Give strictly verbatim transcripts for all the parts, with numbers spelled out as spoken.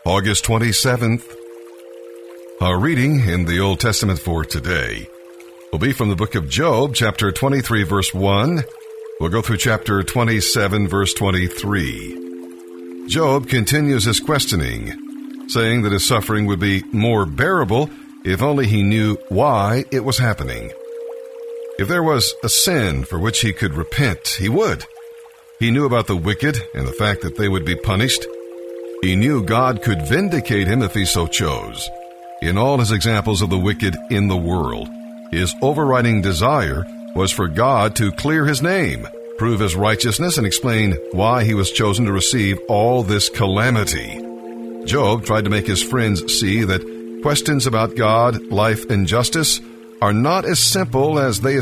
August twenty-seventh. Our reading in the Old Testament for today will be from the book of Job, chapter twenty-three, verse one. We'll go through chapter twenty-seven, verse twenty-three. Job continues his questioning, saying that his suffering would be more bearable if only he knew why it was happening. If there was a sin for which he could repent, he would. He knew about the wicked and the fact that they would be punished. He knew God could vindicate him if he so chose. In all his examples of the wicked in the world, his overriding desire was for God to clear his name, prove his righteousness, and explain why he was chosen to receive all this calamity. Job tried to make his friends see that questions about God, life, and justice are not as simple as they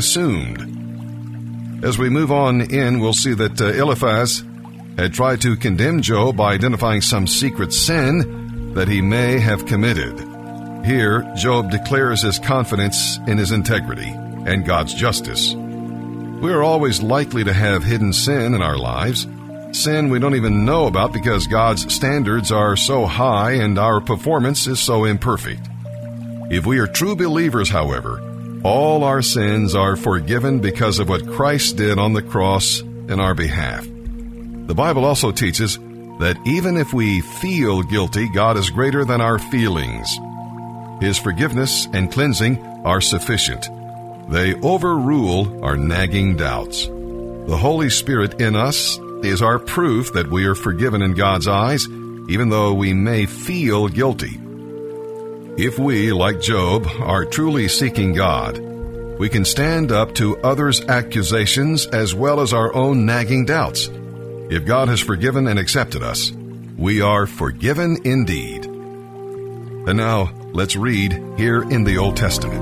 assumed. As we move on in, we'll see that uh, Eliphaz had tried to condemn Job by identifying some secret sin that he may have committed. Here, Job declares his confidence in his integrity and God's justice. We are always likely to have hidden sin in our lives, sin we don't even know about because God's standards are so high and our performance is so imperfect. If we are true believers, however, all our sins are forgiven because of what Christ did on the cross in our behalf. The Bible also teaches that even if we feel guilty, God is greater than our feelings. His forgiveness and cleansing are sufficient. They overrule our nagging doubts. The Holy Spirit in us is our proof that we are forgiven in God's eyes, even though we may feel guilty. If we, like Job, are truly seeking God, we can stand up to others' accusations as well as our own nagging doubts. If God has forgiven and accepted us, we are forgiven indeed. And now, let's read here in the Old Testament.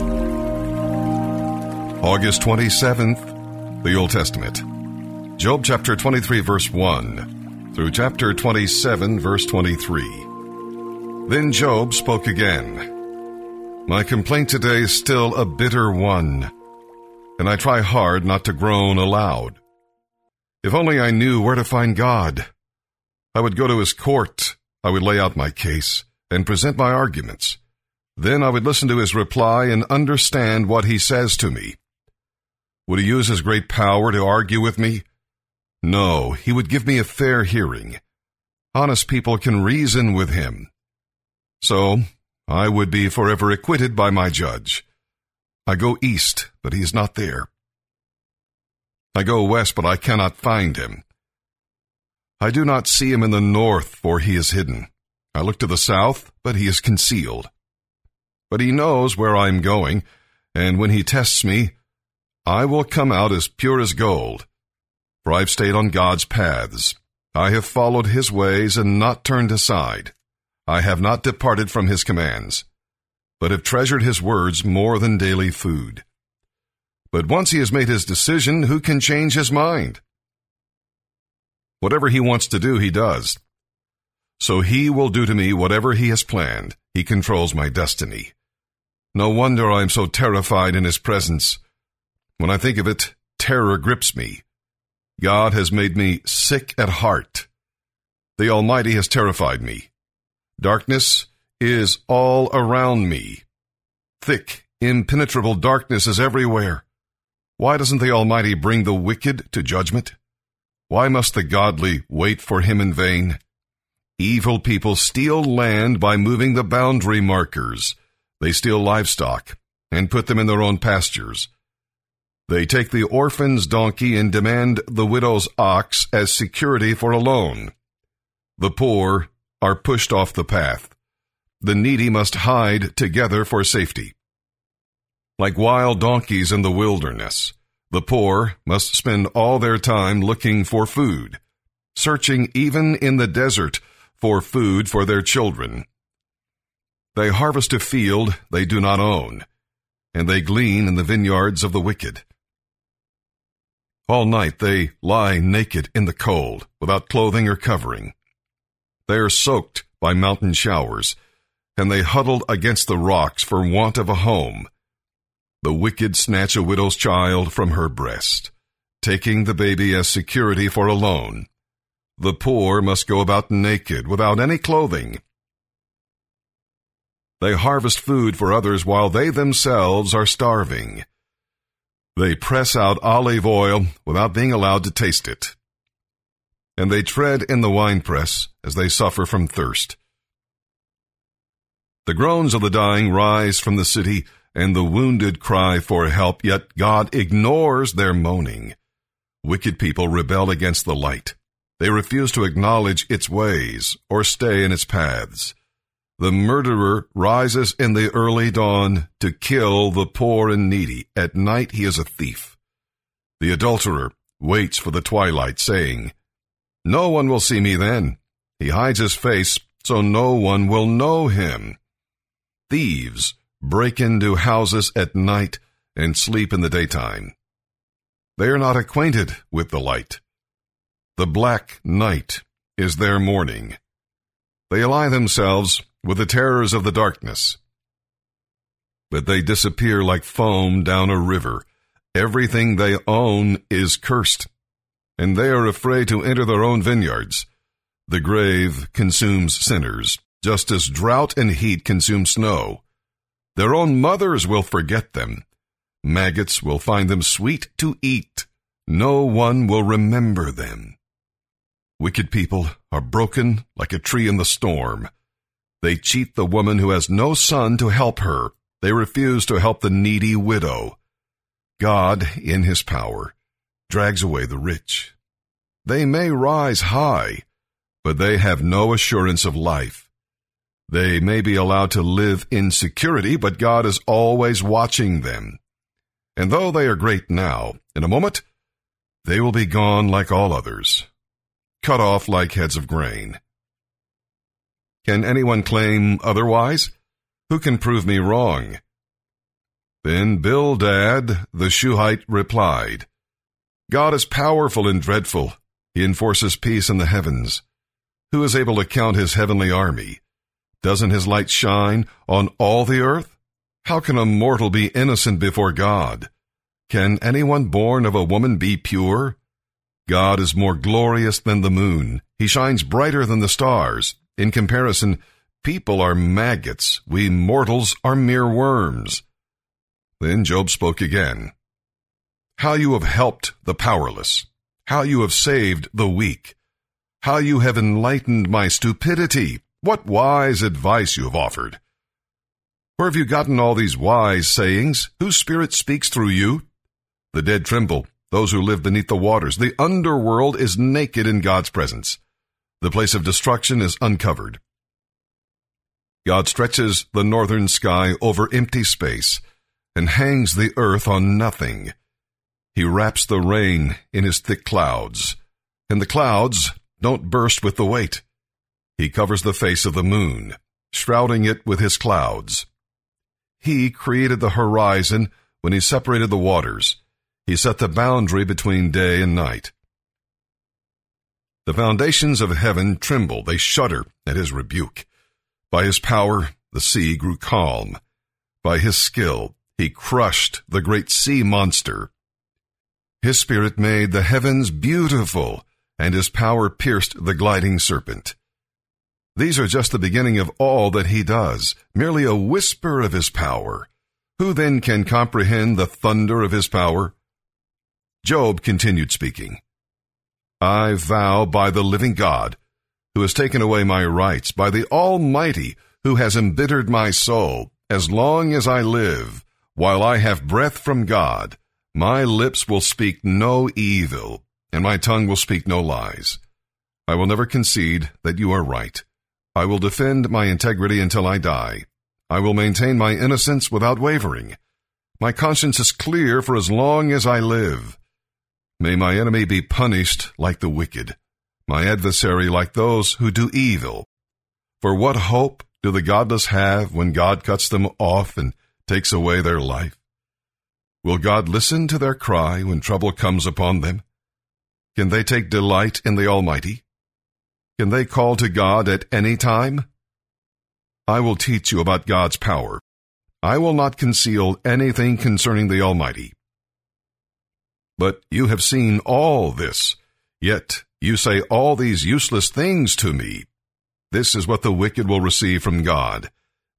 August twenty-seventh, the Old Testament. Job chapter twenty-three, verse one, through chapter twenty-seven, verse twenty-three. Then Job spoke again. My complaint today is still a bitter one, and I try hard not to groan aloud. If only I knew where to find God. I would go to his court, I would lay out my case, and present my arguments. Then I would listen to his reply and understand what he says to me. Would he use his great power to argue with me? No, he would give me a fair hearing. Honest people can reason with him. So, I would be forever acquitted by my judge. I go east, but he is not there. I go west, but I cannot find him. I do not see him in the north, for he is hidden. I look to the south, but he is concealed. But he knows where I am going, and when he tests me, I will come out as pure as gold. For I have stayed on God's paths. I have followed his ways and not turned aside. I have not departed from his commands, but have treasured his words more than daily food. But once he has made his decision, who can change his mind? Whatever he wants to do, he does. So he will do to me whatever he has planned. He controls my destiny. No wonder I am so terrified in his presence. When I think of it, terror grips me. God has made me sick at heart. The Almighty has terrified me. Darkness is all around me. Thick, impenetrable darkness is everywhere. Why doesn't the Almighty bring the wicked to judgment? Why must the godly wait for him in vain? Evil people steal land by moving the boundary markers. They steal livestock and put them in their own pastures. They take the orphan's donkey and demand the widow's ox as security for a loan. The poor are pushed off the path. The needy must hide together for safety. Like wild donkeys in the wilderness, the poor must spend all their time looking for food, searching even in the desert for food for their children. They harvest a field they do not own, and they glean in the vineyards of the wicked. All night they lie naked in the cold, without clothing or covering. They are soaked by mountain showers, and they huddled against the rocks for want of a home. The wicked snatch a widow's child from her breast, taking the baby as security for a loan. The poor must go about naked, without any clothing, They harvest food for others while they themselves are starving. They press out olive oil without being allowed to taste it. And they tread in the winepress as they suffer from thirst. The groans of the dying rise from the city, and the wounded cry for help, yet God ignores their moaning. Wicked people rebel against the light. They refuse to acknowledge its ways or stay in its paths. The murderer rises in the early dawn to kill the poor and needy. At night he is a thief. The adulterer waits for the twilight, saying, "No one will see me then." He hides his face so no one will know him. Thieves break into houses at night and sleep in the daytime. They are not acquainted with the light. The black night is their morning. They ally themselves with the terrors of the darkness. But they disappear like foam down a river. Everything they own is cursed, and they are afraid to enter their own vineyards. The grave consumes sinners, just as drought and heat consume snow. Their own mothers will forget them. Maggots will find them sweet to eat. No one will remember them. Wicked people are broken like a tree in the storm. They cheat the woman who has no son to help her. They refuse to help the needy widow. God, in his power, drags away the rich. They may rise high, but they have no assurance of life. They may be allowed to live in security, but God is always watching them. And though they are great now, in a moment, they will be gone like all others, cut off like heads of grain. Can anyone claim otherwise? Who can prove me wrong? Then Bildad the Shuhite replied, God is powerful and dreadful. He enforces peace in the heavens. Who is able to count his heavenly army? Doesn't his light shine on all the earth? How can a mortal be innocent before God? Can anyone born of a woman be pure? God is more glorious than the moon. He shines brighter than the stars. In comparison, people are maggots. We mortals are mere worms. Then Job spoke again. How you have helped the powerless. How you have saved the weak. How you have enlightened my stupidity. What wise advice you have offered. Where have you gotten all these wise sayings? Whose spirit speaks through you? The dead tremble, those who live beneath the waters. The underworld is naked in God's presence. The place of destruction is uncovered. God stretches the northern sky over empty space and hangs the earth on nothing. He wraps the rain in his thick clouds, and the clouds don't burst with the weight. He covers the face of the moon, shrouding it with his clouds. He created the horizon when he separated the waters. He set the boundary between day and night. The foundations of heaven tremble, they shudder at his rebuke. By his power, the sea grew calm. By his skill, he crushed the great sea monster. His spirit made the heavens beautiful, and his power pierced the gliding serpent. These are just the beginning of all that he does, merely a whisper of his power. Who then can comprehend the thunder of his power? Job continued speaking. I vow by the living God, who has taken away my rights, by the Almighty, who has embittered my soul, as long as I live, while I have breath from God, my lips will speak no evil, and my tongue will speak no lies. I will never concede that you are right. I will defend my integrity until I die. I will maintain my innocence without wavering. My conscience is clear for as long as I live. May my enemy be punished like the wicked, my adversary like those who do evil. For what hope do the godless have when God cuts them off and takes away their life? Will God listen to their cry when trouble comes upon them? Can they take delight in the Almighty? Can they call to God at any time? I will teach you about God's power. I will not conceal anything concerning the Almighty. But you have seen all this, yet you say all these useless things to me. This is what the wicked will receive from God.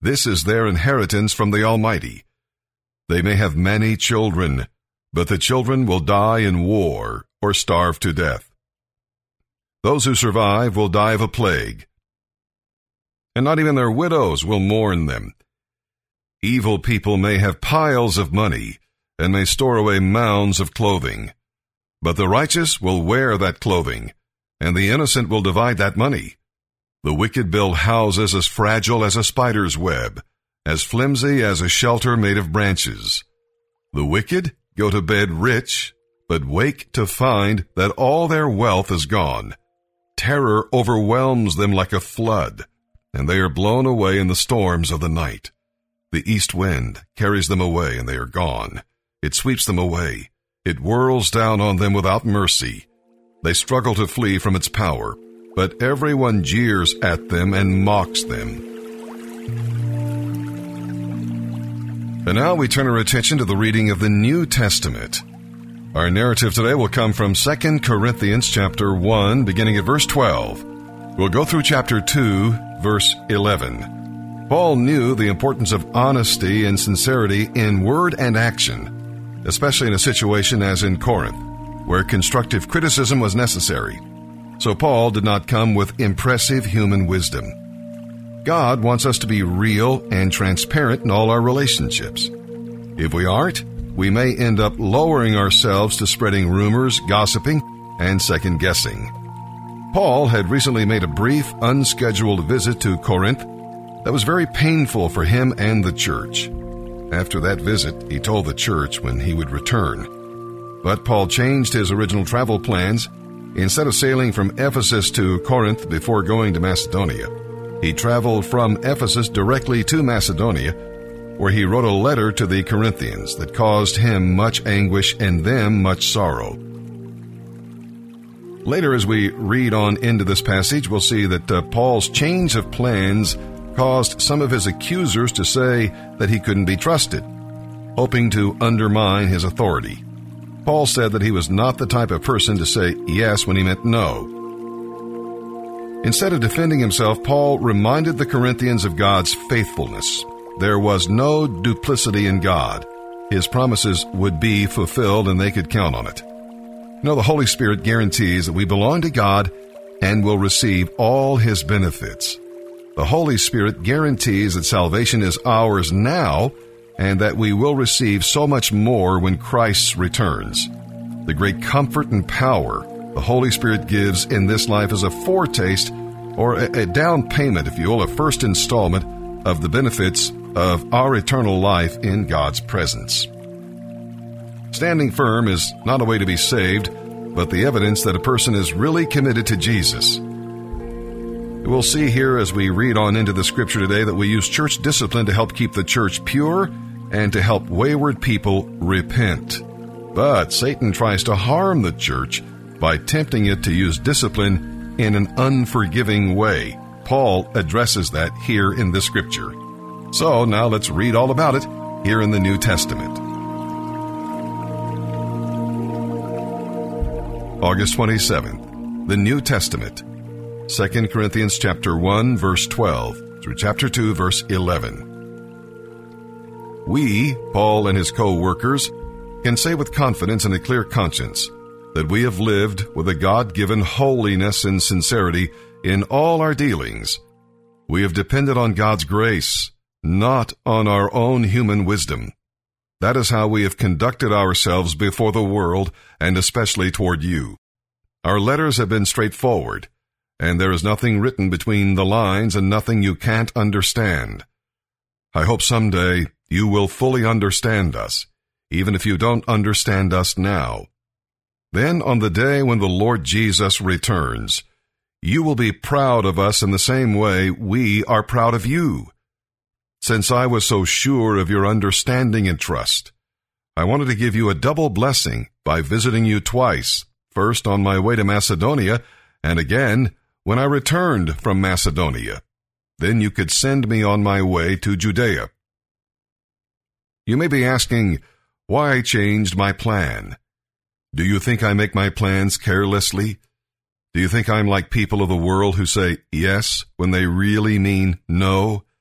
This is their inheritance from the Almighty. They may have many children, but the children will die in war or starve to death. Those who survive will die of a plague, and not even their widows will mourn them. Evil people may have piles of money and may store away mounds of clothing, but the righteous will wear that clothing, and the innocent will divide that money. The wicked build houses as fragile as a spider's web, as flimsy as a shelter made of branches. The wicked go to bed rich, but wake to find that all their wealth is gone. Terror overwhelms them like a flood, and they are blown away in the storms of the night. The east wind carries them away, and they are gone. It sweeps them away. It whirls down on them without mercy. They struggle to flee from its power, but everyone jeers at them and mocks them. And now we turn our attention to the reading of the New Testament. Our narrative today will come from Second Corinthians chapter one, beginning at verse twelve. We'll go through chapter two, verse eleven. Paul knew the importance of honesty and sincerity in word and action, especially in a situation as in Corinth, where constructive criticism was necessary. So Paul did not come with impressive human wisdom. God wants us to be real and transparent in all our relationships. If we aren't, we may end up lowering ourselves to spreading rumors, gossiping, and second-guessing. Paul had recently made a brief, unscheduled visit to Corinth that was very painful for him and the church. After that visit, he told the church when he would return. But Paul changed his original travel plans. Instead of sailing from Ephesus to Corinth before going to Macedonia, he traveled from Ephesus directly to Macedonia, where he wrote a letter to the Corinthians that caused him much anguish and them much sorrow. Later, as we read on into this passage, we'll see that uh, Paul's change of plans caused some of his accusers to say that he couldn't be trusted, hoping to undermine his authority. Paul said that he was not the type of person to say yes when he meant no. Instead of defending himself, Paul reminded the Corinthians of God's faithfulness. There was no duplicity in God. His promises would be fulfilled, and they could count on it. You know, the Holy Spirit guarantees that we belong to God and will receive all His benefits. The Holy Spirit guarantees that salvation is ours now and that we will receive so much more when Christ returns. The great comfort and power the Holy Spirit gives in this life is a foretaste or a, a down payment, if you will, a first installment of the benefits of our eternal life in God's presence. Standing firm is not a way to be saved, but the evidence that a person is really committed to Jesus. We'll see here as we read on into the scripture today that we use church discipline to help keep the church pure and to help wayward people repent. But Satan tries to harm the church by tempting it to use discipline in an unforgiving way. Paul addresses that here in this scripture. So now let's read all about it here in the New Testament. August twenty-seventh, the New Testament. Second Corinthians chapter one, verse twelve, through chapter two, verse eleven. We, Paul and his co-workers, can say with confidence and a clear conscience that we have lived with a God-given holiness and sincerity in all our dealings. We have depended on God's grace, not on our own human wisdom. That is how we have conducted ourselves before the world, and especially toward you. Our letters have been straightforward, and there is nothing written between the lines and nothing you can't understand. I hope someday you will fully understand us, even if you don't understand us now. Then on the day when the Lord Jesus returns, you will be proud of us in the same way we are proud of you. Since I was so sure of your understanding and trust, I wanted to give you a double blessing by visiting you twice, first on my way to Macedonia, and again when I returned from Macedonia. Then you could send me on my way to Judea. You may be asking why I changed my plan. Do you think I make my plans carelessly? Do you think I'm like people of the world who say yes when they really mean no?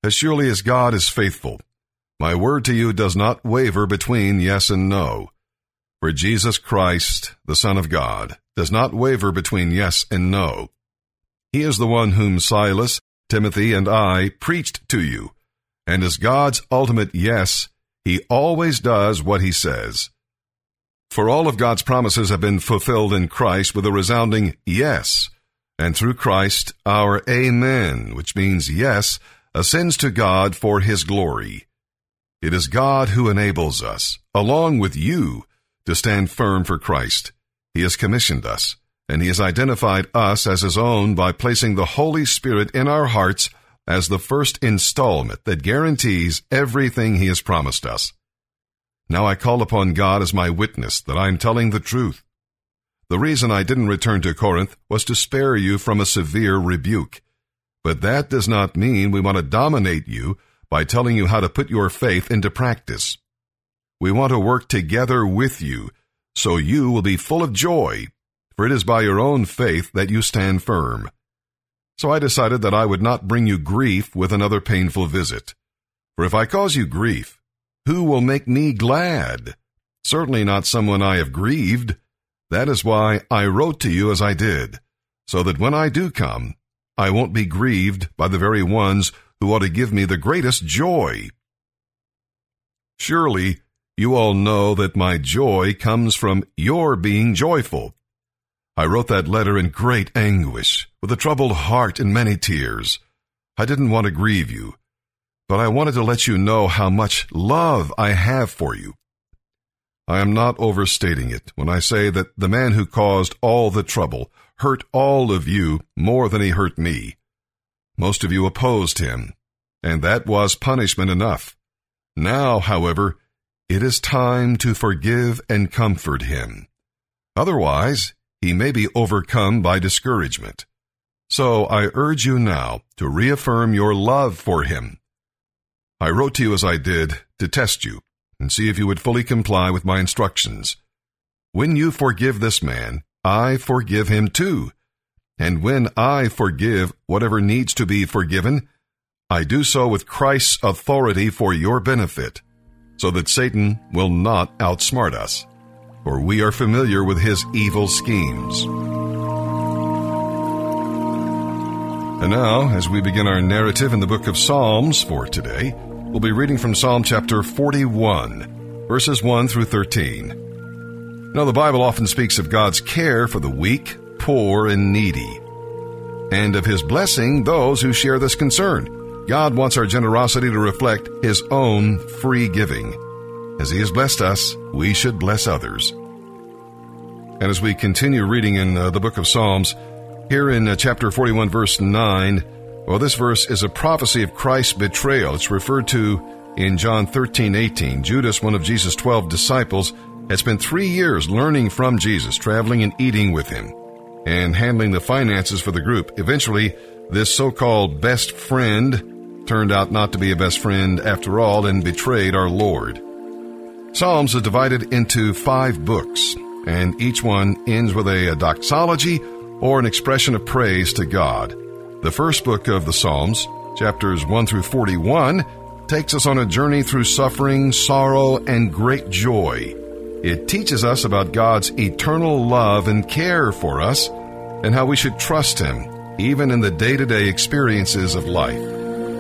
As surely as God is faithful, my word to you does not waver between yes and no. For Jesus Christ, the Son of God, does not waver between yes and no. He is the one whom Silas, Timothy, and I preached to you, and as God's ultimate yes, he always does what he says. For all of God's promises have been fulfilled in Christ with a resounding yes, and through Christ our amen, which means yes, ascends to God for his glory. It is God who enables us, along with you, to stand firm for Christ. He has commissioned us, and he has identified us as his own by placing the Holy Spirit in our hearts as the first installment that guarantees everything he has promised us. Now I call upon God as my witness that I am telling the truth. The reason I didn't return to Corinth was to spare you from a severe rebuke. But that does not mean we want to dominate you by telling you how to put your faith into practice. We want to work together with you, so you will be full of joy, for it is by your own faith that you stand firm. So I decided that I would not bring you grief with another painful visit. For if I cause you grief, who will make me glad? Certainly not someone I have grieved. That is why I wrote to you as I did, so that when I do come, I won't be grieved by the very ones who ought to give me the greatest joy. Surely you all know that my joy comes from your being joyful. I wrote that letter in great anguish, with a troubled heart and many tears. I didn't want to grieve you, but I wanted to let you know how much love I have for you. I am not overstating it when I say that the man who caused all the trouble hurt all of you more than he hurt me. Most of you opposed him, and that was punishment enough. Now, however, it is time to forgive and comfort him. Otherwise, he may be overcome by discouragement. So I urge you now to reaffirm your love for him. I wrote to you as I did to test you and see if you would fully comply with my instructions. When you forgive this man, I forgive him too. And when I forgive whatever needs to be forgiven, I do so with Christ's authority for your benefit, so that Satan will not outsmart us, for we are familiar with his evil schemes. And now, as we begin our narrative in the book of Psalms for today, we'll be reading from Psalm chapter forty-one, verses one through thirteen. Now, the Bible often speaks of God's care for the weak, poor, and needy, and of his blessing those who share this concern. God wants our generosity to reflect his own free giving. As he has blessed us, we should bless others. And as we continue reading in uh, the book of Psalms, here in uh, chapter forty-one, verse nine, well, this verse is a prophecy of Christ's betrayal. It's referred to in John thirteen eighteen. Judas, one of Jesus' twelve disciples, had spent three years learning from Jesus, traveling and eating with him, and handling the finances for the group. Eventually, this so-called best friend turned out not to be a best friend after all and betrayed our Lord. Psalms is divided into five books, and each one ends with a, a doxology or an expression of praise to God. The first book of the Psalms, chapters one through forty-one, takes us on a journey through suffering, sorrow, and great joy. It teaches us about God's eternal love and care for us, and how we should trust him, even in the day-to-day experiences of life.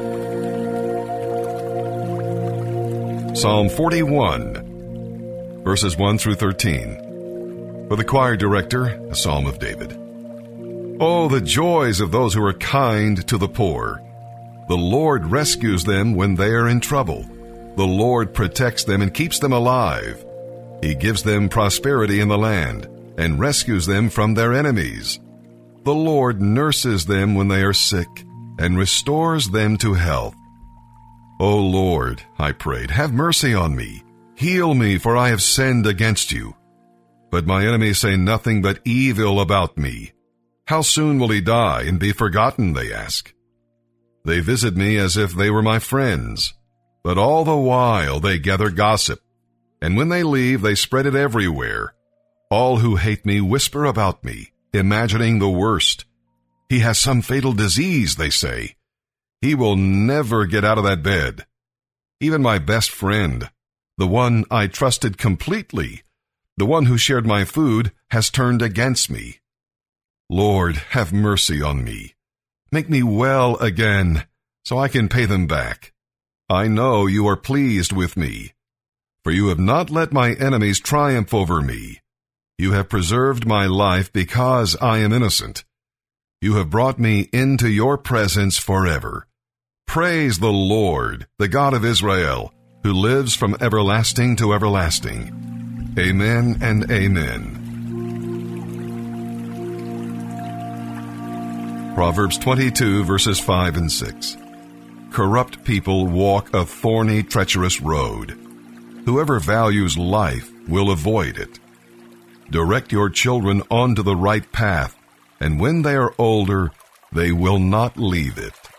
Psalm forty-one, verses one through thirteen. For the choir director, a psalm of David. Oh, the joys of those who are kind to the poor. The Lord rescues them when they are in trouble. The Lord protects them and keeps them alive. He gives them prosperity in the land and rescues them from their enemies. The Lord nurses them when they are sick and restores them to health. O Lord, I prayed, have mercy on me. Heal me, for I have sinned against you. But my enemies say nothing but evil about me. How soon will he die and be forgotten, they ask. They visit me as if they were my friends, but all the while they gather gossip, and when they leave they spread it everywhere. All who hate me whisper about me, imagining the worst. He has some fatal disease, they say. He will never get out of that bed. Even my best friend, the one I trusted completely, the one who shared my food, has turned against me. Lord, have mercy on me. Make me well again, so I can pay them back. I know you are pleased with me, for you have not let my enemies triumph over me. You have preserved my life because I am innocent. You have brought me into your presence forever. Praise the Lord, the God of Israel, who lives from everlasting to everlasting. Amen and amen. Proverbs twenty-two, verses five and six. Corrupt people walk a thorny, treacherous road. Whoever values life will avoid it. Direct your children onto the right path, and when they are older, they will not leave it.